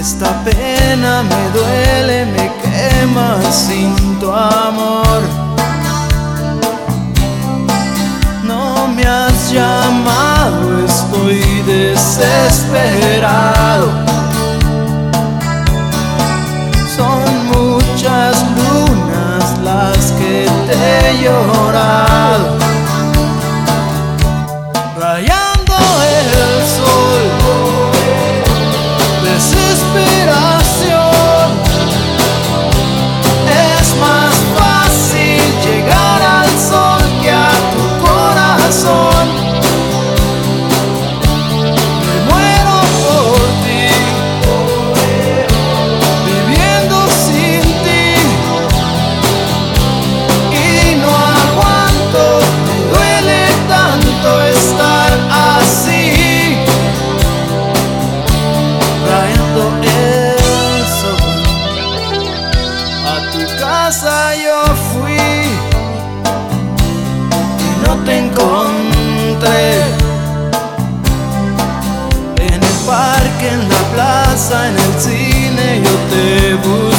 Esta pena me duele, me quema sin tu amor. No me has llamado, estoy desesperado. Son muchas lunas las que te he llorado, rayando el sol. Desesperación, es más fácil llegar al sol que a tu corazón. Me muero por ti, viviendo sin ti, y no aguanto, me duele tanto estar así. Rayando el sol, a tu casa yo fui y no te encontré. En el parque, en la plaza, en el cine yo te busqué.